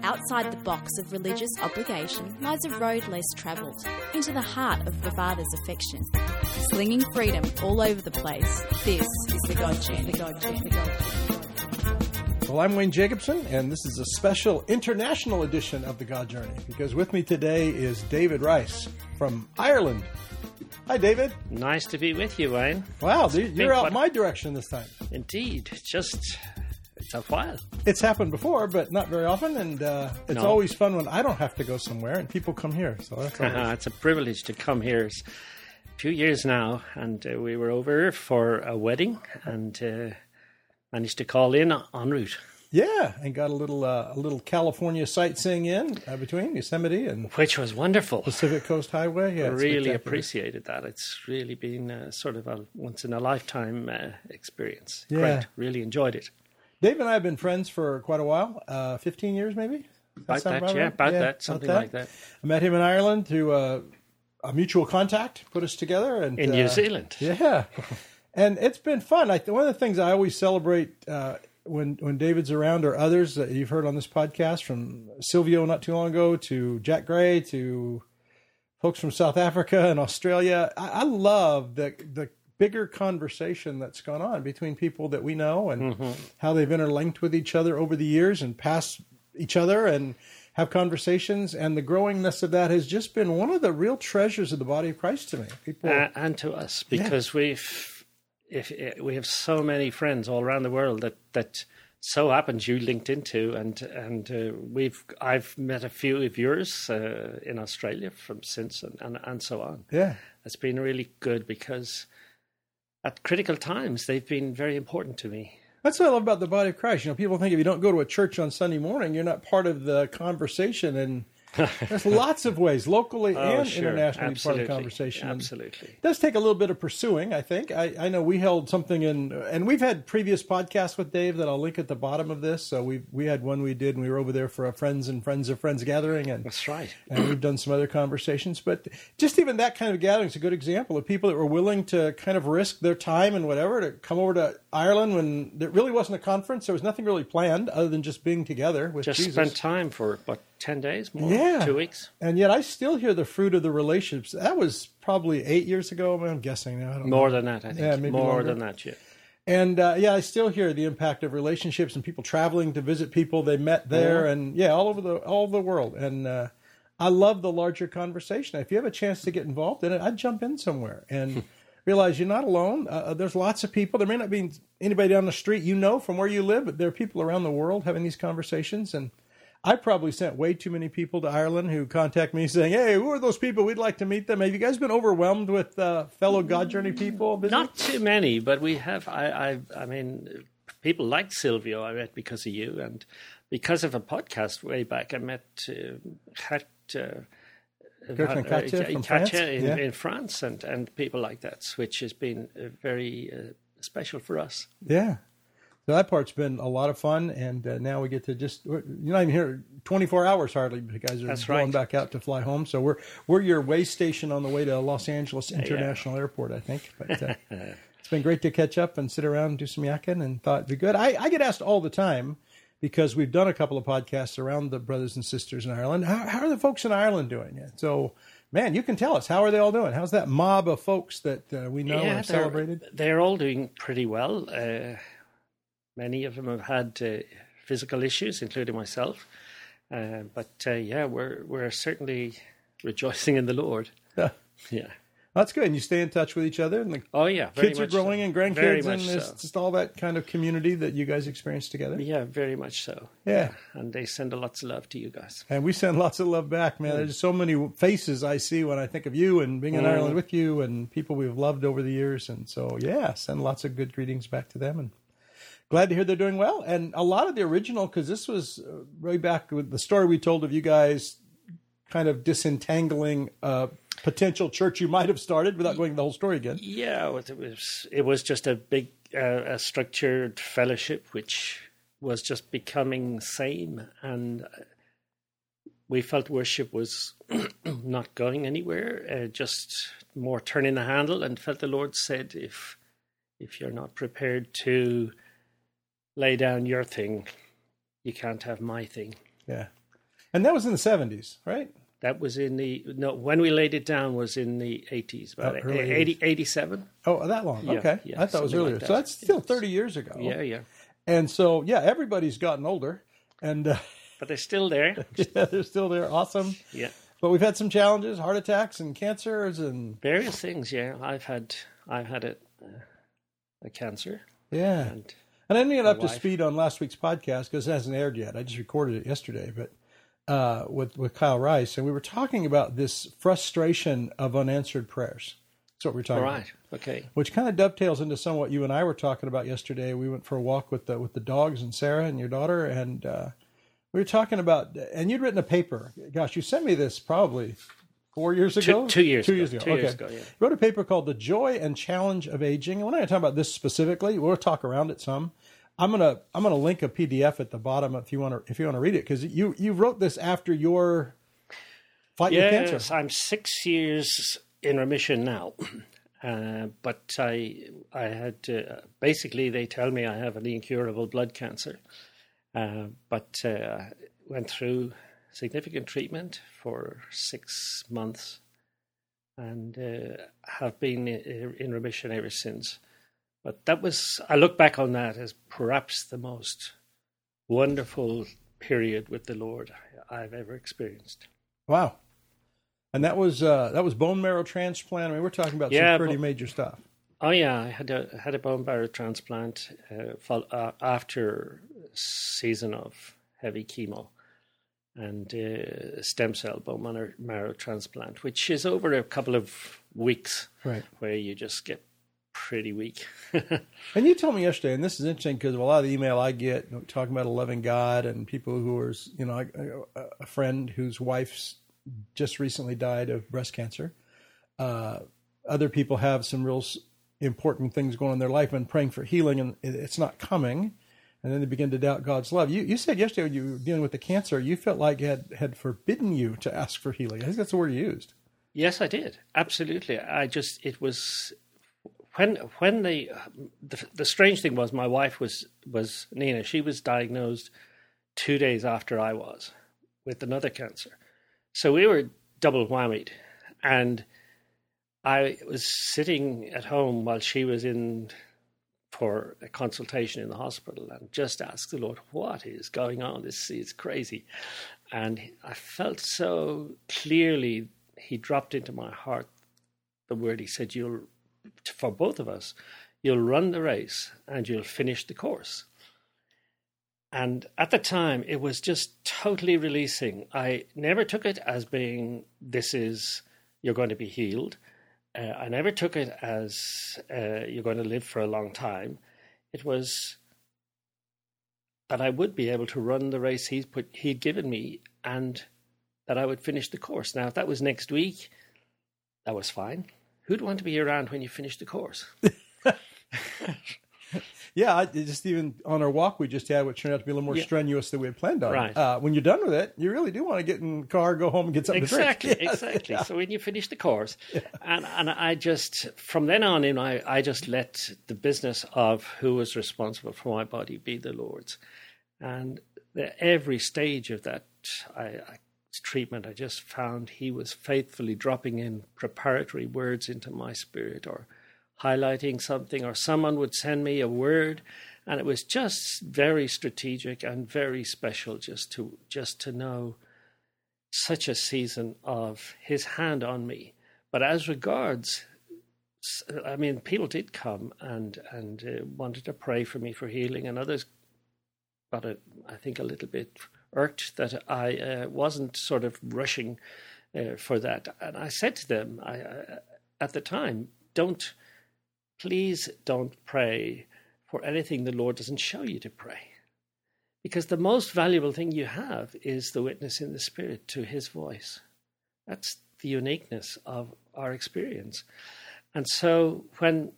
Outside the box of religious obligation lies a road less travelled, into the heart of the Father's affection. Slinging freedom all over the place, this is the God Journey. Well, I'm Wayne Jacobson, and this is a special international edition of the God Journey, because with me today is David Rice from Ireland. Hi, David. Nice to be with you, Wayne. Wow, you're out my direction this time. Indeed. It's a while. It's happened before, but not very often, and it's always fun when I don't have to go somewhere and people come here. So that's always... It's a privilege to come here. It's a few years now, and we were over for a wedding and managed to call in en route. Yeah, and got a little California sightseeing in between Yosemite and... Which was wonderful. Pacific Coast Highway. Yeah, really appreciated that. It's really been sort of a once-in-a-lifetime experience. Yeah. Great. Really enjoyed it. Dave and I have been friends for quite a while, 15 years maybe? About that, something like that. I met him in Ireland through a mutual contact, put us together. And in New Zealand. Yeah. And it's been fun. One of the things I always celebrate when David's around, or others that you've heard on this podcast, from Silvio not too long ago to Jack Gray to folks from South Africa and Australia, I love the bigger conversation that's gone on between people that we know and how they've interlinked with each other over the years and past each other and have conversations. And the growingness of that has just been one of the real treasures of the body of Christ to me. People, and to us, because we have so many friends all around the world that so happens you linked into, and I've met a few of yours in Australia from since and so on. Yeah, it's been really good because at critical times they've been very important to me. That's what I love about the body of Christ. You know, people think if you don't go to a church on Sunday morning, you're not part of the conversation, and there's lots of ways, locally and internationally, to be part of the conversation. Absolutely. It does take a little bit of pursuing, I think. I know we held something in, and we've had previous podcasts with Dave that I'll link at the bottom of this. So we had one we did, and we were over there for a friends and friends of friends gathering. And that's right. And we've done some other conversations. But just even that kind of gathering is a good example of people that were willing to kind of risk their time and whatever to come over to Ireland when there really wasn't a conference. There was nothing really planned other than just being together with Jesus. Just spent time for, what, 10 days more? Yeah. 2 weeks? And yet I still hear the fruit of the relationships. That was probably 8 years ago. I'm guessing now. I don't know. More than that, I think. Yeah, maybe more longer than that, yeah. And I still hear the impact of relationships and people traveling to visit people they met there, and all over the world. And I love the larger conversation. If you have a chance to get involved in it, I'd jump in somewhere and realize you're not alone. There's lots of people. There may not be anybody down the street from where you live, but there are people around the world having these conversations. And I probably sent way too many people to Ireland who contact me saying, "Hey, who are those people? We'd like to meet them." Have you guys been overwhelmed with fellow God Journey people visiting? Not too many, but we have. I mean, people like Silvio I met because of you, and because of a podcast way back. I met Katja in France, and people like that, which has been very special for us. Yeah. So that part's been a lot of fun, and now we get to you're not even here 24 hours hardly, because you guys are going back out to fly home. So we're your way station on the way to Los Angeles International Airport, I think. But it's been great to catch up and sit around and do some yakking, and thought it'd be good. I get asked all the time, because we've done a couple of podcasts around the brothers and sisters in Ireland. How are the folks in Ireland doing? So, man, you can tell us. How are they all doing? How's that mob of folks that we know and celebrated? They're all doing pretty well. Many of them have had physical issues, including myself. But we're certainly rejoicing in the Lord. Yeah. That's good. And you stay in touch with each other? And the kids are growing, and grandkids, and there's just all that kind of community that you guys experience together? Yeah, very much so. Yeah. And they send lots of love to you guys. And we send lots of love back, man. There's so many faces I see when I think of you and being in Ireland with you, and people we've loved over the years. And so, send lots of good greetings back to them. And glad to hear they're doing well. And a lot of the original, because this was way back with the story we told of you guys kind of disentangling potential church you might have started, without going the whole story again. Yeah, it was just a big a structured fellowship which was just becoming same, and we felt worship was not going anywhere, just more turning the handle, and felt the Lord said, if you're not prepared to lay down your thing, you can't have my thing. Yeah. And that was in the 70s, right? That was when we laid it down was in the 80s, about 87. Oh, that long. Yeah, okay. yeah, I thought it was earlier. like that. So that's still 30 years ago. Yeah. And so, everybody's gotten older. And But they're still there. yeah, they're still there. Awesome. Yeah. But we've had some challenges, heart attacks and cancers and Various things, yeah. I've had a cancer. yeah. And And I didn't get up to wife. speed on last week's podcast because it hasn't aired yet. I just recorded it yesterday, but with Kyle Rice, and we were talking about this frustration of unanswered prayers. That's what we're talking all about. right. Okay. Which kind of dovetails into some what you and I were talking about yesterday. We went for a walk with the dogs and Sarah and your daughter, and we were talking about. And you'd written a paper. Gosh, you sent me this probably 4 years ago. 2 years ago. 2 years ago. Two okay. years ago, yeah. You wrote a paper called "The Joy and Challenge of Aging." And we're not going to talk about this specifically. We'll talk around it some. I'm gonna link a PDF at the bottom if you want to read it, because you wrote this after your fight with cancer. Yes, I'm 6 years in remission now, but I had basically they tell me I have an incurable blood cancer, but went through significant treatment for 6 months, and have been in remission ever since. But I look back on that as perhaps the most wonderful period with the Lord I've ever experienced. Wow. And that was bone marrow transplant. I mean, we're talking about some pretty major stuff. Oh yeah, I had a bone marrow transplant after a season of heavy chemo, and stem cell bone marrow transplant, which is over a couple of weeks, right? Where you just get pretty weak. And you told me yesterday, and this is interesting because of a lot of the email I get talking about a loving God and people who are, a friend whose wife's just recently died of breast cancer. Other people have some real important things going on in their life and praying for healing, and it's not coming. And then they begin to doubt God's love. You said yesterday when you were dealing with the cancer, you felt like it had forbidden you to ask for healing. I think that's the word you used. Yes, I did. Absolutely. It was when the strange thing was, my wife was Nina. She was diagnosed 2 days after I was with another cancer. So we were double whammied, and I was sitting at home while she was in for a consultation in the hospital, and just asked the Lord, what is going on? This is crazy. And I felt so clearly he dropped into my heart the word. He said, for both of us, you'll run the race and you'll finish the course. And at the time, it was just totally releasing. I never took it as being, you're going to be healed. I never took it as you're going to live for a long time. It was that I would be able to run the race he'd given me, and that I would finish the course. Now, if that was next week, that was fine. Who'd want to be around when you finish the course? Yeah, just even on our walk we just had, which turned out to be a little more strenuous than we had planned on. Right. When you're done with it, you really do want to get in the car, go home, and get something to drink. Exactly. Yeah. So when you finish the course, and I just, from then on in, I just let the business of who was responsible for my body be the Lord's. And every stage of that treatment, I just found he was faithfully dropping in preparatory words into my spirit, or highlighting something, or someone would send me a word, and it was just very strategic and very special just to know such a season of his hand on me. But as regards, I mean, people did come and wanted to pray for me for healing, and others got I think a little bit irked that I wasn't sort of rushing for that. And I said to them at the time, please don't pray for anything the Lord doesn't show you to pray. Because the most valuable thing you have is the witness in the Spirit to his voice. That's the uniqueness of our experience. And so when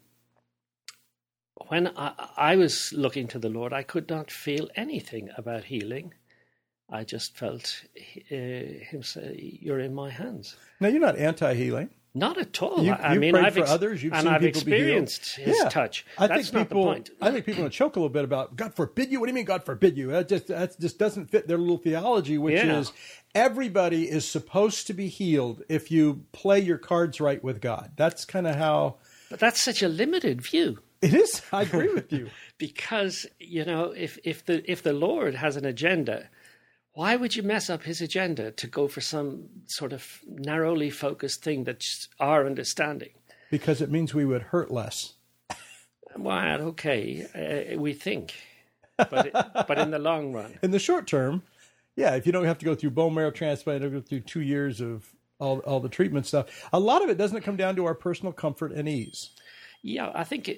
I was looking to the Lord, I could not feel anything about healing. I just felt him say, "You're in my hands." Now, you're not anti-healing. Not at all. You've prayed for others. You've seen I've people be healed. experienced his touch. That's not the point. I think people choke a little bit about God forbid you. What do you mean God forbid you? That just doesn't fit their little theology, which is everybody is supposed to be healed if you play your cards right with God. That's kind of how. But that's such a limited view. It is. I agree with you. Because if the Lord has an agenda, why would you mess up his agenda to go for some sort of narrowly focused thing that's our understanding? Because it means we would hurt less. Well, okay, we think, but in the long run, in the short term, yeah. If you don't have to go through bone marrow transplant, go through 2 years of all the treatment stuff. A lot of it doesn't come down to our personal comfort and ease. Yeah, I think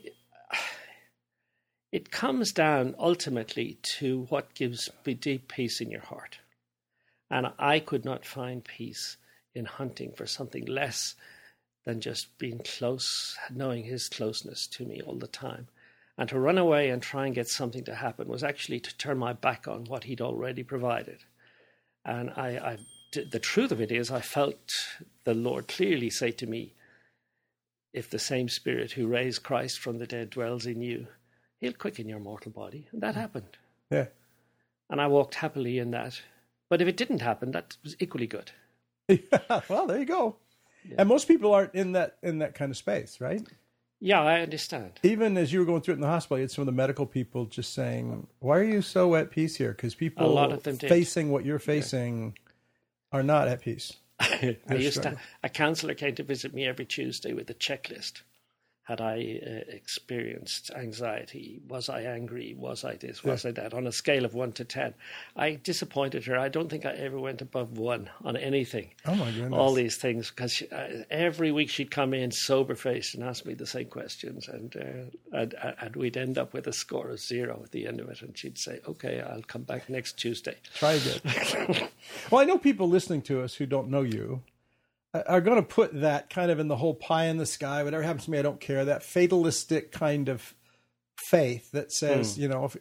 it comes down ultimately to what gives deep peace in your heart. And I could not find peace in hunting for something less than just being close, knowing his closeness to me all the time. And to run away and try and get something to happen was actually to turn my back on what he'd already provided. And the truth of it is, I felt the Lord clearly say to me, if the same Spirit who raised Christ from the dead dwells in you, he'll quicken your mortal body. And that happened. Yeah. And I walked happily in that. But if it didn't happen, that was equally good. Yeah, well, there you go. Yeah. And most people aren't in that kind of space, right? Yeah, I understand. Even as you were going through it in the hospital, you had some of the medical people just saying, why are you so at peace here? Because people a lot of them facing what you're facing are not at peace. A counsellor came to visit me every Tuesday with a checklist. Had I experienced anxiety? Was I angry? Was I this? Was I that? On a scale of 1 to 10. I disappointed her. I don't think I ever went above 1 on anything. Oh, my goodness. All these things. Because every week she'd come in sober-faced and ask me the same questions. And we'd end up with a score of 0 at the end of it. And she'd say, okay, I'll come back next Tuesday. Try again. Well, I know people listening to us who don't know you are going to put that kind of in the whole pie in the sky, whatever happens to me, I don't care, that fatalistic kind of faith that says,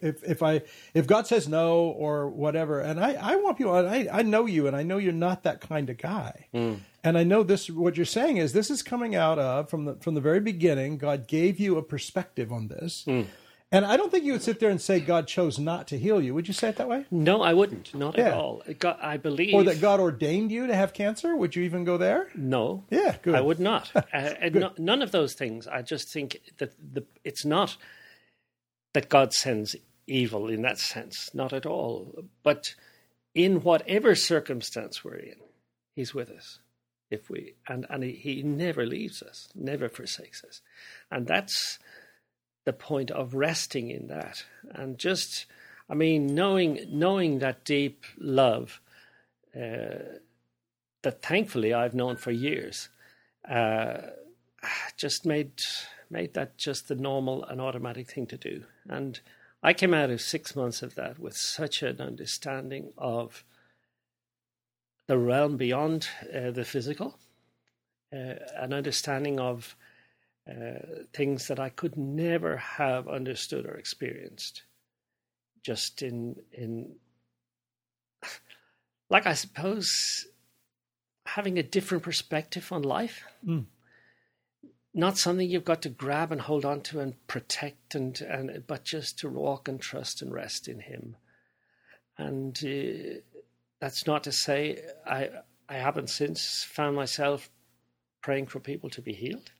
if God says no or whatever, and I want people, I know you, and I know you're not that kind of guy. And I know this, what you're saying is this is coming out of, from the very beginning, God gave you a perspective on this. And I don't think you would sit there and say God chose not to heal you. Would you say it that way? No, I wouldn't. Not at all. I believe... Or that God ordained you to have cancer? Would you even go there? No. Yeah, good. I would not. None of those things. I just think that it's not that God sends evil in that sense. Not at all. But in whatever circumstance we're in, he's with us. And he never leaves us, never forsakes us. And that's the point of resting in that, and just, knowing that deep love that thankfully I've known for years, just made that just the normal and automatic thing to do. And I came out of 6 months of that with such an understanding of the realm beyond the physical, an understanding of things that I could never have understood or experienced, just in like, I suppose, having a different perspective on life. Not something you've got to grab and hold on to and protect, but just to walk and trust and rest in him. And that's not to say I haven't since found myself praying for people to be healed.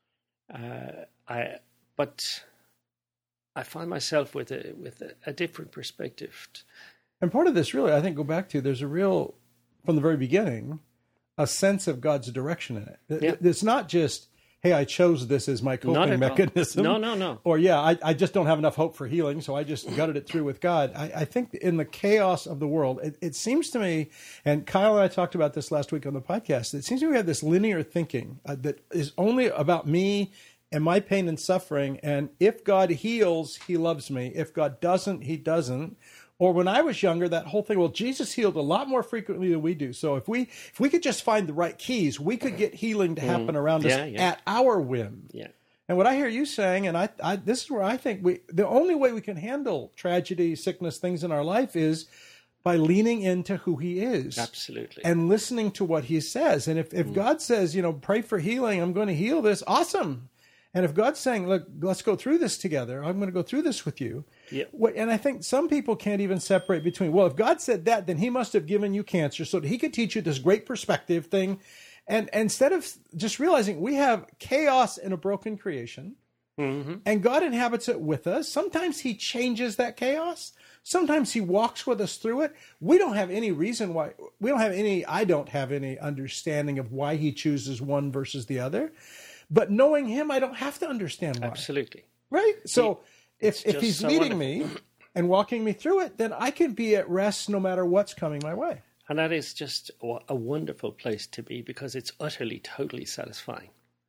But I find myself with a different perspective. And part of this, really, I think, go back to, there's a real, from the very beginning, a sense of God's direction in it. Yeah. It's not just, hey, I chose this as my coping mechanism. No. Or, I just don't have enough hope for healing, so I just gutted it through with God. I think in the chaos of the world, it seems to me, and Kyle and I talked about this last week on the podcast, it seems to me we have this linear thinking that is only about me and my pain and suffering, and if God heals, he loves me. If God doesn't, he doesn't. Or when I was younger, that whole thing, well, Jesus healed a lot more frequently than we do. So if we could just find the right keys, we could get healing to happen around us at our whim. Yeah. And what I hear you saying, and I this is where I think the only way we can handle tragedy, sickness, things in our life is by leaning into who he is. Absolutely. And listening to what he says. And if God says, pray for healing, I'm going to heal this, awesome. And if God's saying, look, let's go through this together, I'm going to go through this with you. Yeah. And I think some people can't even separate between, well, if God said that, then he must have given you cancer so that he could teach you this great perspective thing. And instead of just realizing we have chaos in a broken creation, and God inhabits it with us, sometimes he changes that chaos. Sometimes he walks with us through it. We don't have any reason why. I don't have any understanding of why he chooses one versus the other. But knowing him, I don't have to understand why. Absolutely. Right? So if he's so leading wonderful. me and walking me through it, then I can be at rest no matter what's coming my way. And that is just a wonderful place to be because it's utterly, totally satisfying.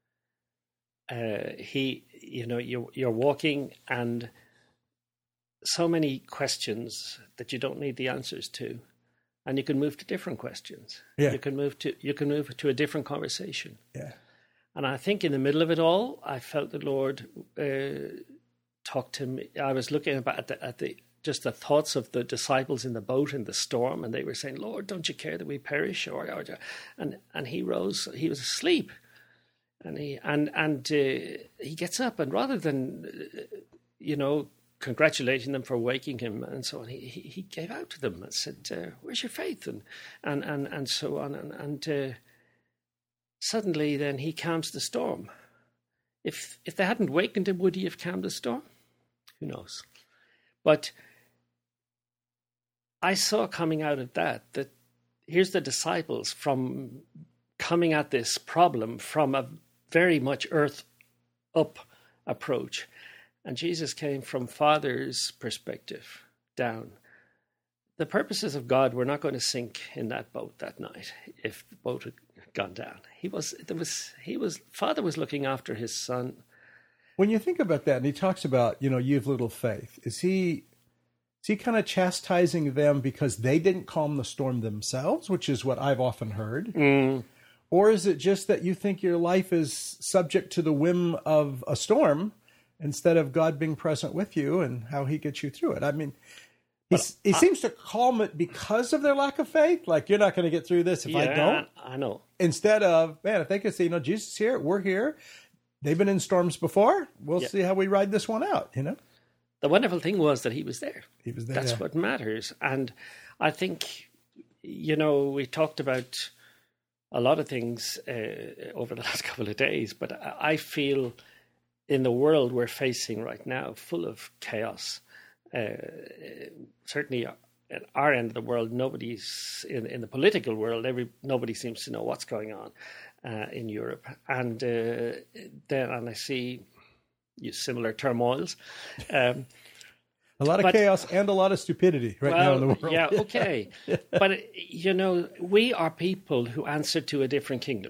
You're walking and so many questions that you don't need the answers to, and you can move to different questions. Yeah. You can move to a different conversation. Yeah. And I think in the middle of it all, I felt the Lord talk to me. I was looking at the thoughts of the disciples in the boat in the storm, and they were saying, "Lord, don't you care that we perish?" And he rose. He was asleep, and he gets up, and rather than congratulating them for waking him and so on, he gave out to them and said, "Where's your faith?" and so on, and suddenly then he calms the storm. If they hadn't wakened him, would he have calmed the storm? Who knows? But I saw coming out of that here's the disciples from coming at this problem from a very much earth up approach. And Jesus came from Father's perspective down. The purposes of God were not going to sink in that boat that night if the boat had gone down. Father was looking after his son. When you think about that, and he talks about, you have little faith, is he kind of chastising them because they didn't calm the storm themselves, which is what I've often heard? Or is it just that you think your life is subject to the whim of a storm instead of God being present with you and how he gets you through it? I mean, he seems to calm it because of their lack of faith. Like, you're not going to get through this if I don't. I know. Instead of, man, if they could say, Jesus is here, we're here. They've been in storms before. We'll see how we ride this one out, The wonderful thing was that he was there. He was there. That's what matters. And I think, we talked about a lot of things over the last couple of days, but I feel in the world we're facing right now, full of chaos, certainly at our end of the world, nobody's in the political world. Nobody seems to know what's going on in Europe, and I see similar turmoils. A lot of chaos and a lot of stupidity now in the world. Yeah, okay. But, we are people who answer to a different kingdom.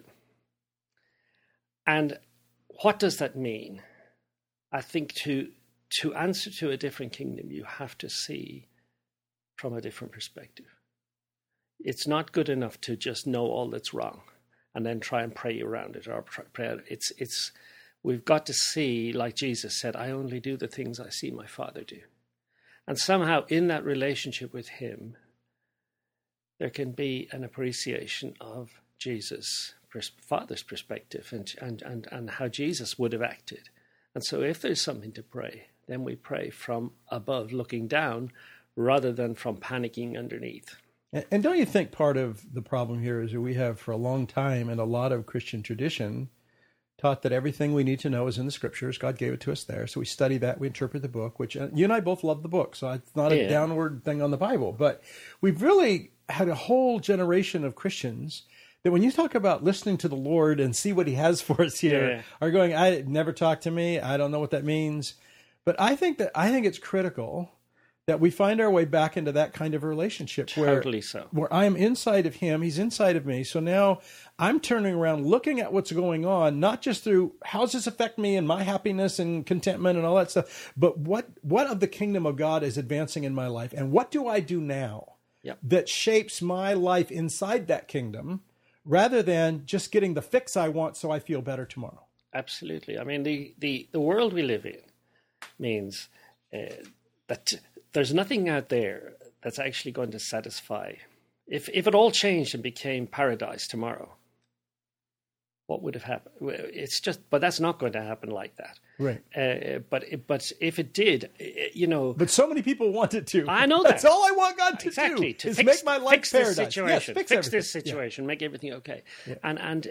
And what does that mean? I think to answer to a different kingdom, you have to see from a different perspective. It's not good enough to just know all that's wrong and then try and pray around it or pray. We've got to see, like Jesus said, I only do the things I see my Father do. And somehow in that relationship with him, there can be an appreciation of Jesus' Father's perspective and how Jesus would have acted. And so if there's something to pray, then we pray from above, looking down, rather than from panicking underneath. And don't you think part of the problem here is that we have for a long time in a lot of Christian tradition taught that everything we need to know is in the scriptures. God gave it to us there. So we study that, we interpret the book, which you and I both love the book. So it's not a downward thing on the Bible. But we've really had a whole generation of Christians that when you talk about listening to the Lord and see what he has for us here, are going, I never talk to me. I don't know what that means. But I think it's critical that we find our way back into that kind of relationship where I am inside of him, he's inside of me. So now I'm turning around, looking at what's going on, not just through how does this affect me and my happiness and contentment and all that stuff, but what of the kingdom of God is advancing in my life, and what do I do now that shapes my life inside that kingdom, rather than just getting the fix I want so I feel better tomorrow. Absolutely. I mean, the world we live in means that there's nothing out there that's actually going to satisfy. If it all changed and became paradise tomorrow, what would have happened? But that's not going to happen like that. Right. But if it did, But so many people want it to. I know that. That's all I want God to exactly, do. to make my life fix paradise. This situation. Yes, fix this situation. Make everything okay. Yeah. And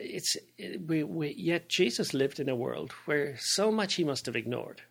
yet Jesus lived in a world where so much he must have ignored.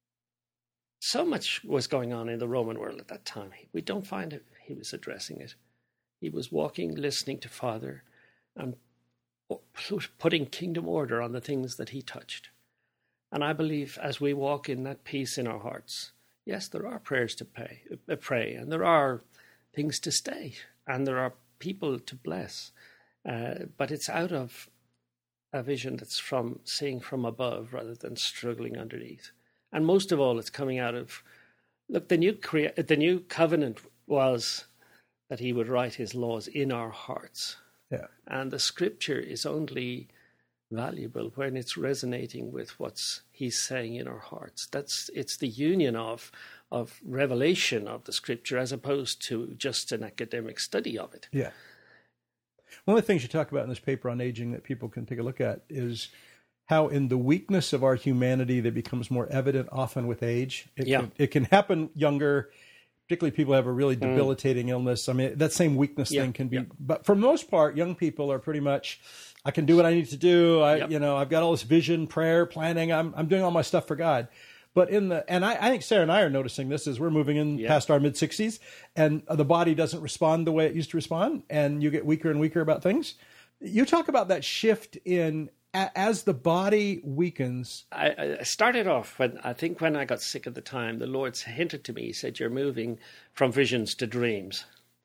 So much was going on in the Roman world at that time. We don't find it. He was addressing it. He was walking, listening to Father, and putting kingdom order on the things that he touched. And I believe as we walk in that peace in our hearts, yes, there are prayers to pray, and there are things to stay, and there are people to bless. But it's out of a vision that's from seeing from above rather than struggling underneath. And most of all, it's coming out of, look, the new covenant was that he would write his laws in our hearts. Yeah. And the scripture is only valuable when it's resonating with what he's saying in our hearts. It's the union of revelation of the scripture as opposed to just an academic study of it. Yeah. One of the things you talk about in this paper on aging that people can take a look at is how in the weakness of our humanity that becomes more evident often with age. It can happen younger, particularly people who have a really debilitating illness. I mean, that same weakness thing can be, but for the most part, young people are pretty much, I can do what I need to do. I've got all this vision, prayer, planning. I'm doing all my stuff for God. But I think Sarah and I are noticing this as we're moving in past our mid-60s, and the body doesn't respond the way it used to respond, and you get weaker and weaker about things. You talk about that shift as the body weakens. I started off when I got sick at the time, the Lord hinted to me, he said, you're moving from visions to dreams.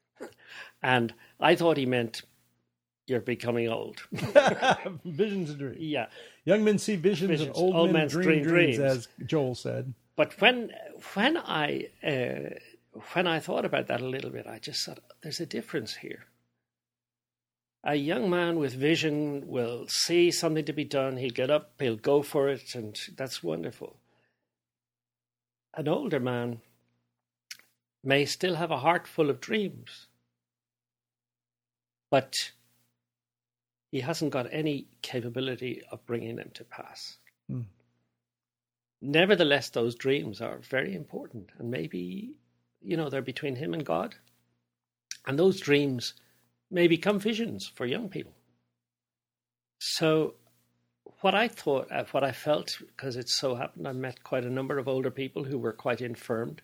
And I thought he meant you're becoming old. Visions and dreams. Yeah. Young men see visions and old men dream dreams, as Joel said. But when I thought about that a little bit, I just thought, there's a difference here. A young man with vision will see something to be done. He'll get up, he'll go for it, and that's wonderful. An older man may still have a heart full of dreams, but he hasn't got any capability of bringing them to pass. Nevertheless, those dreams are very important, and maybe, they're between him and God. And those dreams may become visions for young people. So what I felt, because it so happened, I met quite a number of older people who were quite infirmed.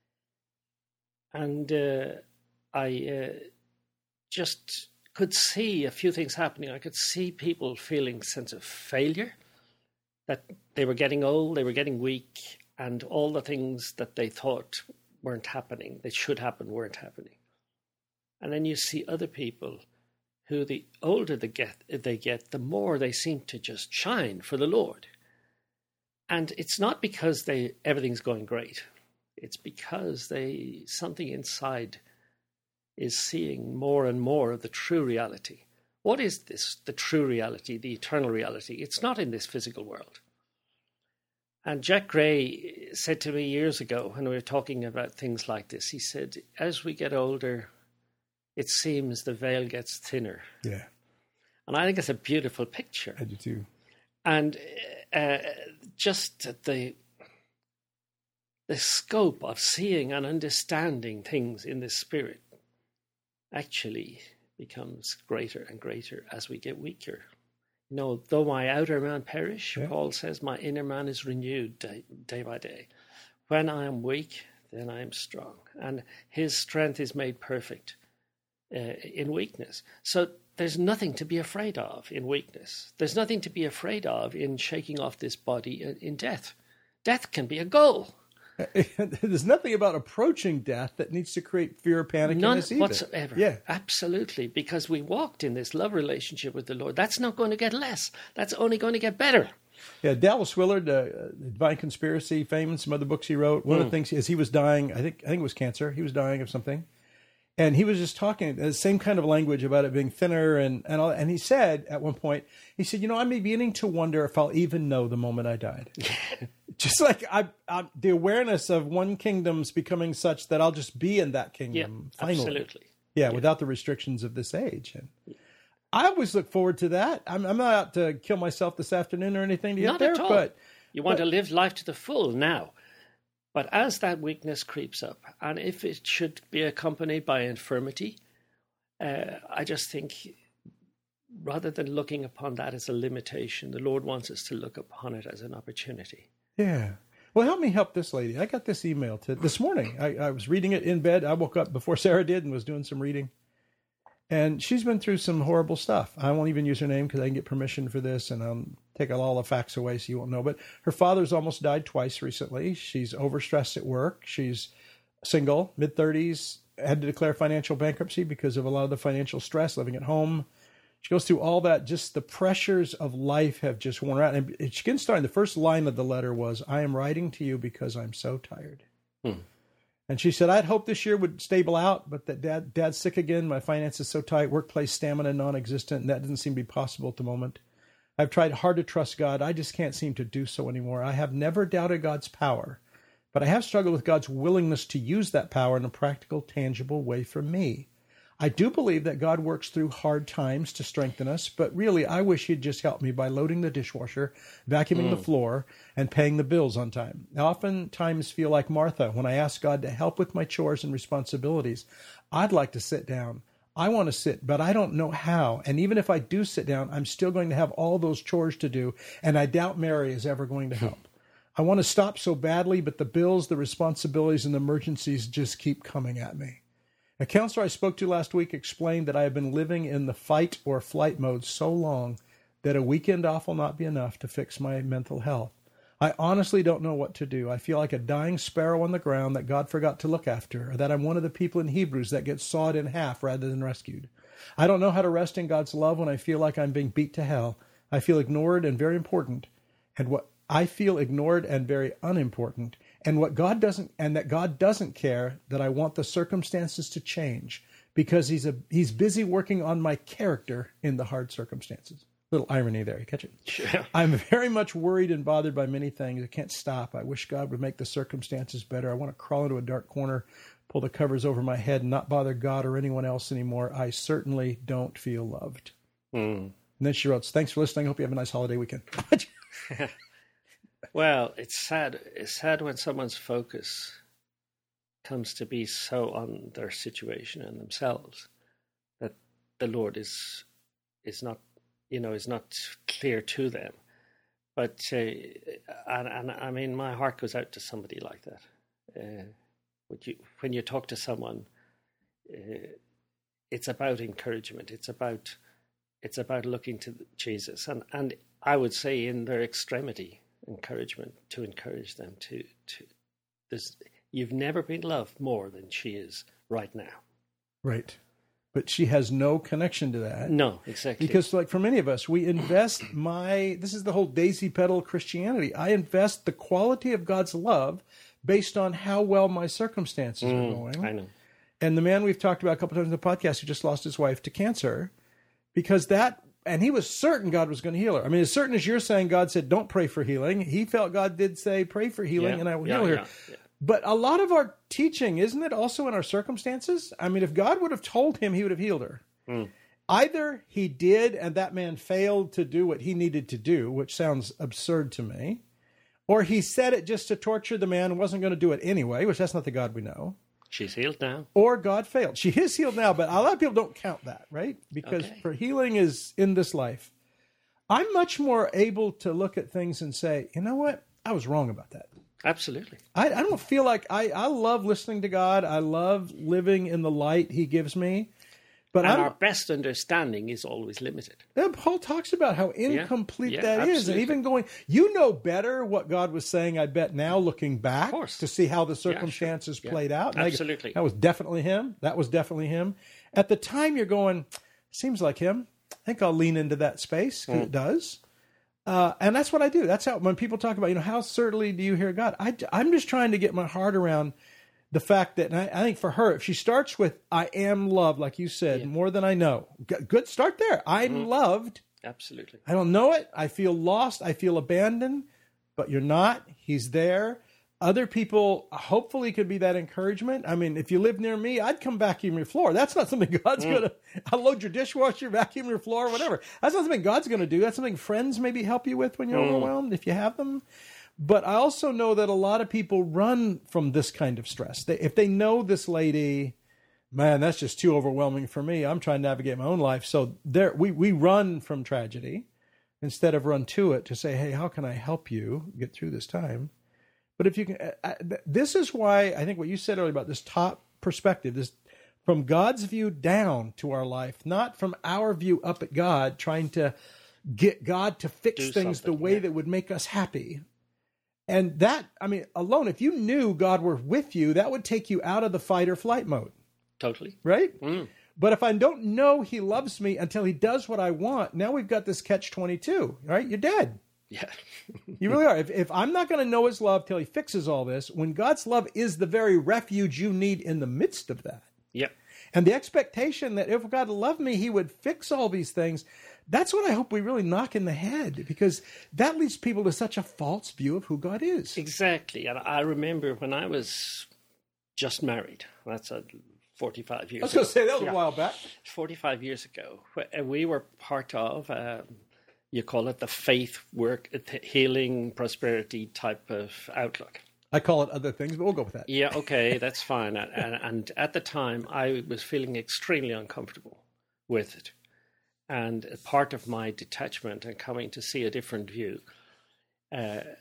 And I just could see a few things happening. I could see people feeling a sense of failure, that they were getting old, they were getting weak, and all the things that they thought weren't happening, that should happen, weren't happening. And then you see other people who the older they get, the more they seem to just shine for the Lord. And it's not because everything's going great. It's because something inside is seeing more and more of the true reality. What is this, the true reality, the eternal reality? It's not in this physical world. And Jack Gray said to me years ago when we were talking about things like this, he said, as we get older, it seems the veil gets thinner. Yeah. And I think it's a beautiful picture. I do too. And just the scope of seeing and understanding things in the spirit actually becomes greater and greater as we get weaker. Though my outer man perish, Paul says, my inner man is renewed day by day. When I am weak, then I am strong. And his strength is made perfect in weakness. So there's nothing to be afraid of in weakness. There's nothing to be afraid of in shaking off this body in death. Death can be a goal. There's nothing about approaching death that needs to create fear or panic in us either. None whatsoever. Yeah. Absolutely. Because we walked in this love relationship with the Lord. That's not going to get less. That's only going to get better. Yeah, Dallas Willard, Divine Conspiracy fame and some other books he wrote. One of the things is he was dying, I think it was cancer. He was dying of something. And he was just talking the same kind of language about it being thinner and all. And he said at one point, he said, I'm beginning to wonder if I'll even know the moment I died. Just like the awareness of one kingdom's becoming such that I'll just be in that kingdom finally. Absolutely. Yeah, without the restrictions of this age. And I always look forward to that. I'm not out to kill myself this afternoon or anything to get there. Not at all. But you want to live life to the full now. But as that weakness creeps up, and if it should be accompanied by infirmity, I just think rather than looking upon that as a limitation, the Lord wants us to look upon it as an opportunity. Yeah. Well, help me help this lady. I got this email this morning. I was reading it in bed. I woke up before Sarah did and was doing some reading. And she's been through some horrible stuff. I won't even use her name because I can get permission for this, and I'll take all the facts away so you won't know. But her father's almost died twice recently. She's overstressed at work. She's single, mid-30s, had to declare financial bankruptcy because of a lot of the financial stress, living at home. She goes through all that. Just the pressures of life have just worn her out. And she gets started. The first line of the letter was, I am writing to you because I'm so tired. And she said, I'd hoped this year would stable out, but that dad's sick again. My finances so tight, workplace stamina non-existent, and that doesn't seem to be possible at the moment. I've tried hard to trust God. I just can't seem to do so anymore. I have never doubted God's power, but I have struggled with God's willingness to use that power in a practical, tangible way for me. I do believe that God works through hard times to strengthen us, but really, I wish he'd just help me by loading the dishwasher, vacuuming the floor, and paying the bills on time. I oftentimes feel like Martha when I ask God to help with my chores and responsibilities. I'd like to sit down. I want to sit, but I don't know how. And even if I do sit down, I'm still going to have all those chores to do, and I doubt Mary is ever going to help. I want to stop so badly, but the bills, the responsibilities, and the emergencies just keep coming at me. A counselor I spoke to last week explained that I have been living in the fight or flight mode so long that a weekend off will not be enough to fix my mental health. I honestly don't know what to do. I feel like a dying sparrow on the ground that God forgot to look after, or that I'm one of the people in Hebrews that gets sawed in half rather than rescued. I don't know how to rest in God's love when I feel like I'm being beat to hell. I feel ignored and very important, and what I feel ignored and very unimportant. And that God doesn't care that I want the circumstances to change because he's busy working on my character in the hard circumstances. Little irony there, you catch it? Sure. I'm very much worried and bothered by many things. I can't stop. I wish God would make the circumstances better. I want to crawl into a dark corner, pull the covers over my head, and not bother God or anyone else anymore. I certainly don't feel loved. And then she wrote, thanks for listening. I hope you have a nice holiday weekend. Well, it's sad. It's sad when someone's focus comes to be so on their situation and themselves that the Lord is not clear to them. But and I mean, my heart goes out to somebody like that. When you talk to someone, it's about encouragement. It's about looking to Jesus, and I would say in their extremity, encouragement, to encourage them to this. You've never been loved more than she is right now. Right. But she has no connection to that. No, exactly. Because like for many of us, we invest this is the whole daisy petal Christianity. I invest the quality of God's love based on how well my circumstances are going. I know. And the man we've talked about a couple times in the podcast who just lost his wife to cancer, and he was certain God was going to heal her. I mean, as certain as you're saying God said, don't pray for healing, he felt God did say, pray for healing and I will heal her. Yeah. But a lot of our teaching, isn't it also in our circumstances? I mean, if God would have told him, he would have healed her. Either he did and that man failed to do what he needed to do, which sounds absurd to me, or he said it just to torture the man and wasn't going to do it anyway, which that's not the God we know. She's healed now. Or God failed. She is healed now, but a lot of people don't count that, right? Because for healing is in this life. I'm much more able to look at things and say, you know what? I was wrong about that. Absolutely. I don't feel like I love listening to God. I love living in the light he gives me. But our best understanding is always limited. Paul talks about how incomplete that is. Absolutely. And even going, you know better what God was saying, I bet, now looking back to see how the circumstances played out. And absolutely. That was definitely him. That was definitely him. At the time, you're going, seems like him. I think I'll lean into that space because it does. And that's what I do. That's how, when people talk about, how certainly do you hear God? I'm just trying to get my heart around the fact that, and I think for her, if she starts with, I am loved, like you said, more than I know. Good, start there. I'm loved. Absolutely. I don't know it. I feel lost. I feel abandoned, but you're not. He's there. Other people hopefully could be that encouragement. I mean, if you live near me, I'd come vacuum your floor. That's not something God's going to unload your dishwasher, vacuum your floor, whatever. That's not something God's going to do. That's something friends maybe help you with when you're overwhelmed, if you have them. But I also know that a lot of people run from this kind of stress. If they know this lady, man, that's just too overwhelming for me. I'm trying to navigate my own life. So we run from tragedy instead of run to it to say, hey, how can I help you get through this time? But if you can, this is why I think what you said earlier about this top perspective, this from God's view down to our life, not from our view up at God, trying to get God to fix things the way that would make us happy. And that, I mean, alone, if you knew God were with you, that would take you out of the fight or flight mode. Totally. Right? But if I don't know he loves me until he does what I want, now we've got this catch-22, right? You're dead. Yeah. You really are. If I'm not going to know his love till he fixes all this, when God's love is the very refuge you need in the midst of that. Yeah. And the expectation that if God loved me, he would fix all these things. That's what I hope we really knock in the head, because that leads people to such a false view of who God is. Exactly. And I remember when I was just married, that's 45 years ago. I was going to say, that was a while back. 45 years ago. We were part of, you call it the faith work, healing, prosperity type of outlook. I call it other things, but we'll go with that. Yeah, okay, that's fine. And at the time, I was feeling extremely uncomfortable with it. And part of my detachment and coming to see a different view, it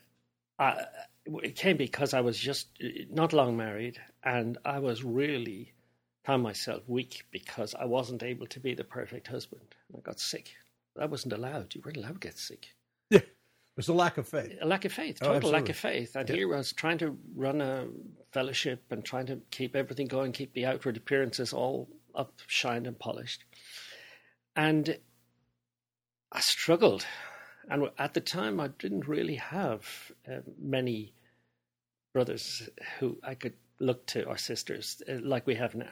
came because I was just not long married, and I was really found myself weak because I wasn't able to be the perfect husband. I got sick. I wasn't allowed. You weren't allowed to get sick. Yeah, there's a lack of faith. A lack of faith, total lack of faith. And here I was trying to run a fellowship and trying to keep everything going, keep the outward appearances all up, shined and polished. And I struggled. And at the time, I didn't really have many brothers who I could look to, or sisters, like we have now.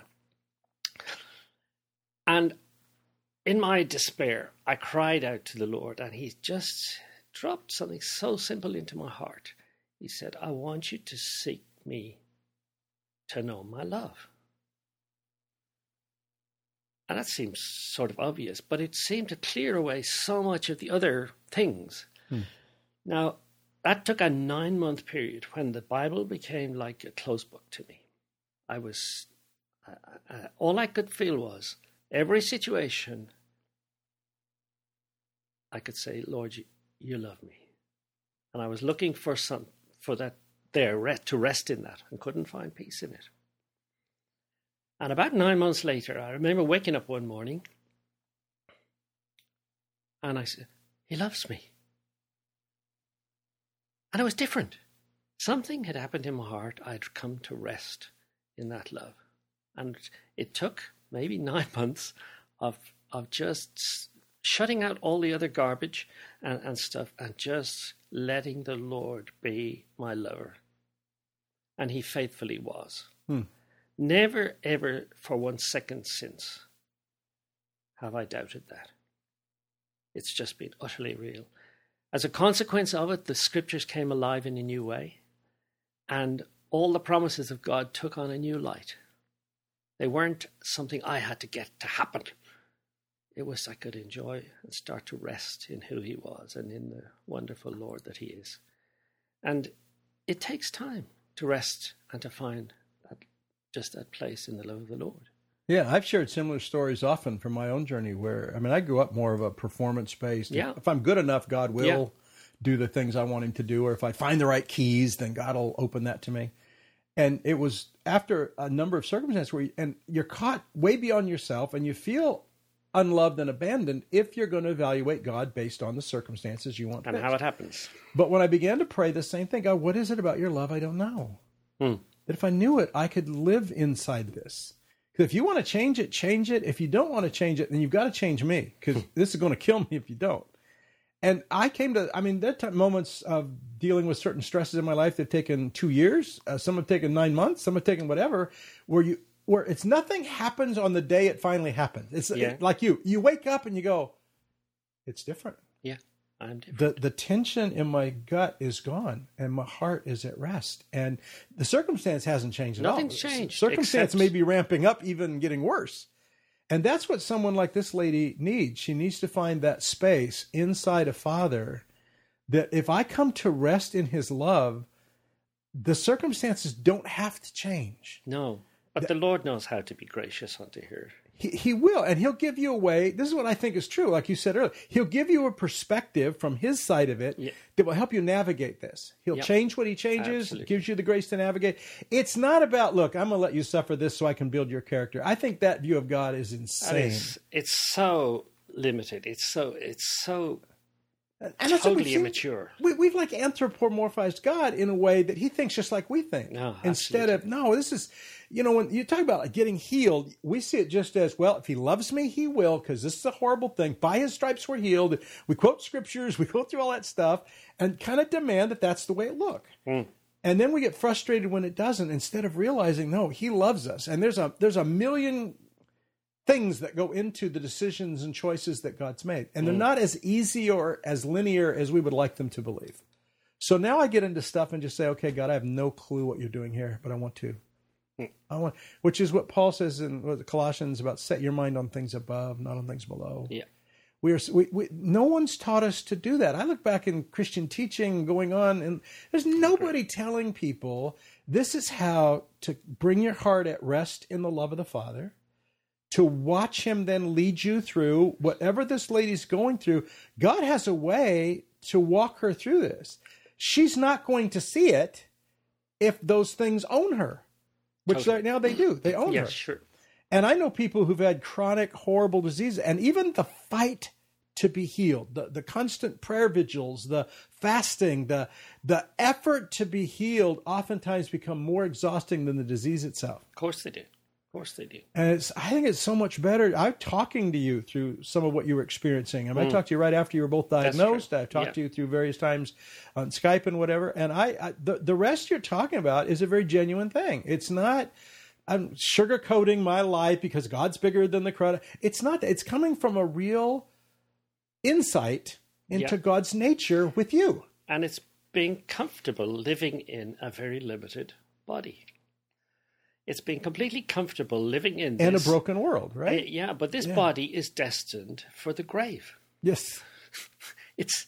And in my despair, I cried out to the Lord, and he just dropped something so simple into my heart. He said, I want you to seek me to know my love. And that seems sort of obvious, but it seemed to clear away so much of the other things. Now, that took a 9-month period when the Bible became like a closed book to me. I was, all I could feel was, every situation, I could say, Lord, you love me. And I was looking for that there, to rest in that, and couldn't find peace in it. And about 9 months later, I remember waking up one morning, and I said, he loves me. And it was different. Something had happened in my heart. I'd come to rest in that love. And it took maybe 9 months of just shutting out all the other garbage and stuff, and just letting the Lord be my lover. And he faithfully was. Never, ever for 1 second since have I doubted that. It's just been utterly real. As a consequence of it, the scriptures came alive in a new way, and all the promises of God took on a new light. They weren't something I had to get to happen. It was I could enjoy and start to rest in who he was and in the wonderful Lord that he is. And it takes time to rest and to find that place in the love of the Lord. Yeah, I've shared similar stories often from my own journey where, I mean, I grew up more of a performance-based. Yeah. If I'm good enough, God will do the things I want him to do. Or if I find the right keys, then God will open that to me. And it was after a number of circumstances where you're caught way beyond yourself, and you feel unloved and abandoned if you're going to evaluate God based on the circumstances you want and fixed. how it happens. But when I began to pray the same thing, God, what is it about your love I don't know? That if I knew it, I could live inside this. Because if you want to change it, change it. If you don't want to change it, then you've got to change me, because this is going to kill me if you don't. And I came to, there are moments of dealing with certain stresses in my life that have taken 2 years. Some have taken 9 months. Some have taken whatever, where it's nothing happens on the day it finally happens. It's like you wake up and you go, it's different. Yeah, I'm different. The tension in my gut is gone and my heart is at rest. And the circumstance hasn't changed at all. Nothing's changed. Circumstance may be ramping up, even getting worse. And that's what someone like this lady needs. She needs to find that space inside a Father that if I come to rest in his love, the circumstances don't have to change. No, but the Lord knows how to be gracious unto her. He will, and he'll give you a way. This is what I think is true, like you said earlier. He'll give you a perspective from his side of it that will help you navigate this. He'll change what he changes, Absolutely. gives you the grace to navigate. It's not about, look, I'm going to let you suffer this so I can build your character. I think that view of God is insane. It's so limited. It's so and that's totally immature. We've like anthropomorphized God in a way that he thinks just like we think. No, instead of, this is, when you talk about like getting healed, we see it just as, well, if he loves me, he will, because this is a horrible thing. By his stripes we're healed. We quote scriptures, we go through all that stuff and kind of demand that that's the way it look. And then we get frustrated when it doesn't, instead of realizing, no, he loves us. And there's a million things that go into the decisions and choices that God's made. And they're not as easy or as linear as we would like them to believe. So now I get into stuff and just say, okay, God, I have no clue what you're doing here, but I want to. Which is what Paul says in Colossians about set your mind on things above, not on things below. Yeah. No one's taught us to do that. I look back in Christian teaching going on, and there's nobody telling people this is how to bring your heart at rest in the love of the Father, to watch him then lead you through whatever this lady's going through. God has a way to walk her through this. She's not going to see it if those things own her, which right now they do. They own her. Yes, sure. And I know people who've had chronic, horrible disease, and even the fight to be healed, the constant prayer vigils, the fasting, the effort to be healed oftentimes become more exhausting than the disease itself. Of course they do. Of course they do. And I think it's so much better. I'm talking to you through some of what you were experiencing. I talked to you right after you were both diagnosed. I've talked to you through various times on Skype and whatever. And the rest you're talking about is a very genuine thing. It's not, I'm sugarcoating my life because God's bigger than the crowd. It's not. It's coming from a real insight into God's nature with you. And it's being comfortable living in a very limited body. It's being completely comfortable living in this. And a broken world, right? But this body is destined for the grave. Yes. It's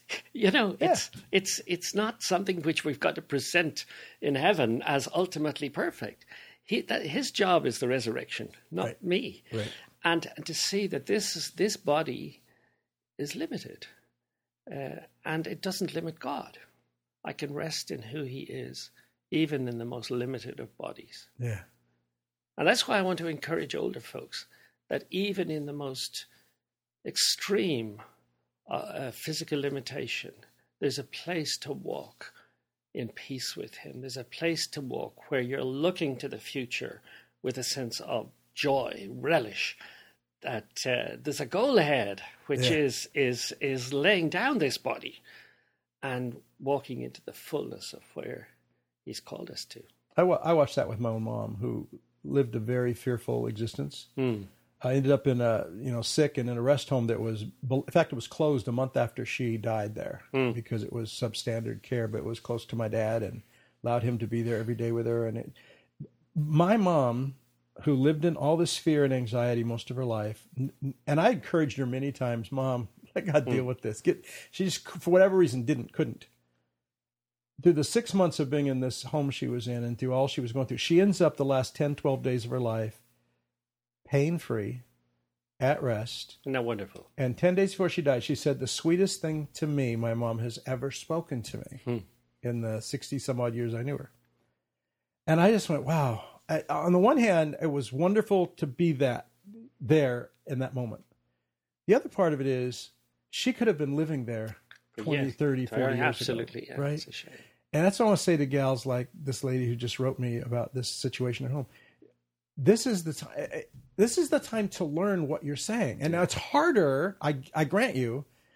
not something which we've got to present in heaven as ultimately perfect. His job is the resurrection, not me. Right. And to see that this body is limited, and it doesn't limit God. I can rest in who he is, even in the most limited of bodies. Yeah. And that's why I want to encourage older folks that even in the most extreme physical limitation, there's a place to walk in peace with him. There's a place to walk where you're looking to the future with a sense of joy, relish, that there's a goal ahead, which is laying down this body and walking into the fullness of where he's called us to. I watched that with my own mom, who lived a very fearful existence. I ended up in sick and in a rest home that was, in fact, it was closed a month after she died there because it was substandard care, but it was close to my dad and allowed him to be there every day with her. And my mom, who lived in all this fear and anxiety most of her life, and I encouraged her many times, Mom, let God deal with this. She just, for whatever reason, couldn't. Through the 6 months of being in this home she was in and through all she was going through, she ends up the last 10, 12 days of her life pain-free, at rest. Isn't that wonderful? And 10 days before she died, she said, the sweetest thing to me my mom has ever spoken to me in the 60-some-odd years I knew her. And I just went, wow. On the one hand, it was wonderful to be there in that moment. The other part of it is she could have been living there 20, 30, 40 years absolutely, ago. Yeah, right? that's a shame. And that's what I want to say to gals like this lady who just wrote me about this situation at home. This is the time to learn what you're saying. And now it's harder, I grant you,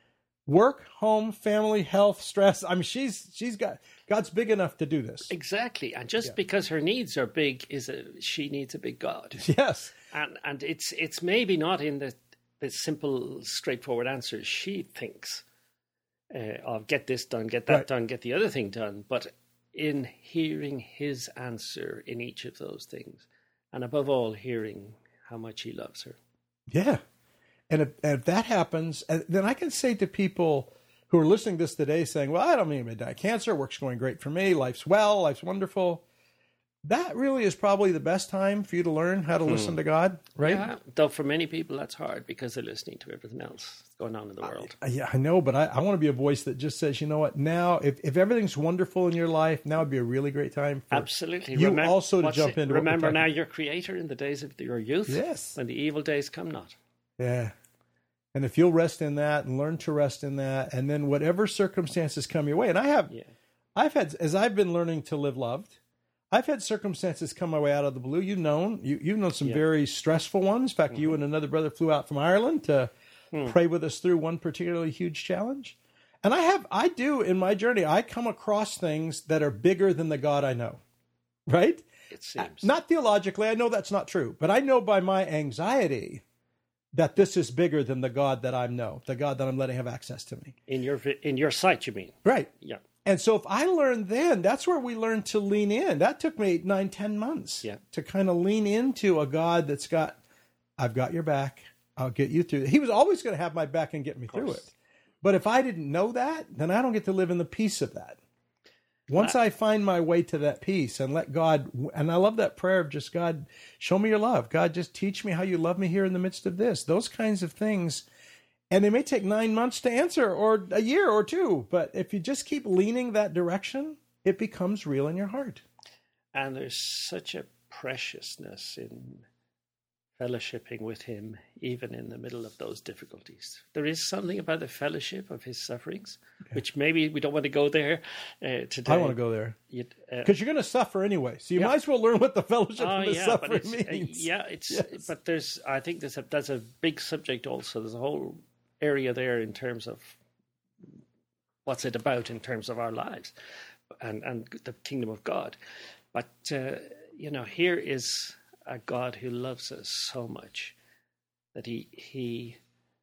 Work, home, family, health, stress. I mean, God's big enough to do this. Exactly. And just because her needs are big, she needs a big God. Yes. And it's maybe not in the simple, straightforward answer she thinks of get this done, get that done, get the other thing done, but in hearing his answer in each of those things, and above all, hearing how much he loves her. Yeah. And if that happens, then I can say to people who are listening to this today saying, well, I don't mean to die of cancer, work's going great for me, life's well, life's wonderful. That really is probably the best time for you to learn how to listen to God, right? Yeah, though for many people that's hard because they're listening to everything else that's going on in the world. Yeah, I know, but I want to be a voice that just says, you know what, now, if everything's wonderful in your life, now would be a really great time for Absolutely. you also to jump into Remember now your Creator in the days of your youth, yes, when the evil days come not. Yeah. And if you'll rest in that and learn to rest in that, and then whatever circumstances come your way, and I've had, as I've been learning to live loved, I've had circumstances come my way out of the blue. You've known some very stressful ones. In fact, you and another brother flew out from Ireland to pray with us through one particularly huge challenge. And I do in my journey, I come across things that are bigger than the God I know, right? It seems. Not theologically, I know that's not true, but I know by my anxiety that this is bigger than the God that I know, the God that I'm letting have access to me. In your sight, you mean? Right. Yeah. And so if I learned then, that's where we learned to lean in. That took me 8, 9, 10 months to kind of lean into a God that's I've got your back. I'll get you through it. He was always going to have my back and get me through it. But if I didn't know that, then I don't get to live in the peace of that. Once I find my way to that peace and let God, and I love that prayer of just, God, show me your love. God, just teach me how you love me here in the midst of this. Those kinds of things. And they may take 9 months to answer or a year or 2. But if you just keep leaning that direction, it becomes real in your heart. And there's such a preciousness in fellowshipping with him, even in the middle of those difficulties. There is something about the fellowship of his sufferings, which maybe we don't want to go there today. I want to go there. Because you're going to suffer anyway. So you might as well learn what the fellowship of his suffering means. But I think that's a big subject also. There's a whole area there in terms of what's it about in terms of our lives and the kingdom of God. But, here is a God who loves us so much that he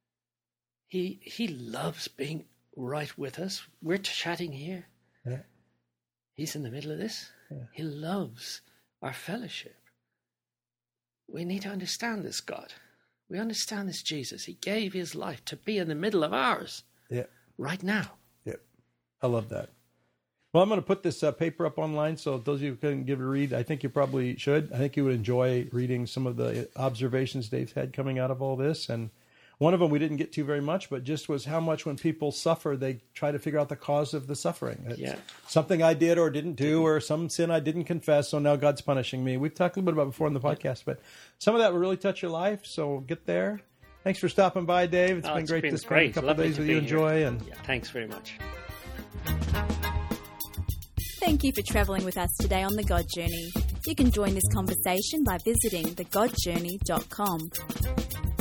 loves being right with us. We're chatting here. Yeah. He's in the middle of this. Yeah. He loves our fellowship. We need to understand this God. We understand this Jesus. He gave his life to be in the middle of ours right now. Yeah, I love that. Well, I'm going to put this paper up online, so those of you who couldn't give it a read, I think you probably should. I think you would enjoy reading some of the observations Dave's had coming out of all this. And one of them we didn't get to very much, but just was how much when people suffer, they try to figure out the cause of the suffering. It's something I did or didn't do, or some sin I didn't confess, so now God's punishing me. We've talked a little bit about it before in the podcast, but some of that will really touch your life, so get there. Thanks for stopping by, Dave. It's been great to spend a couple of days with you. Enjoy. And thanks very much. Thank you for travelling with us today on The God Journey. You can join this conversation by visiting thegodjourney.com.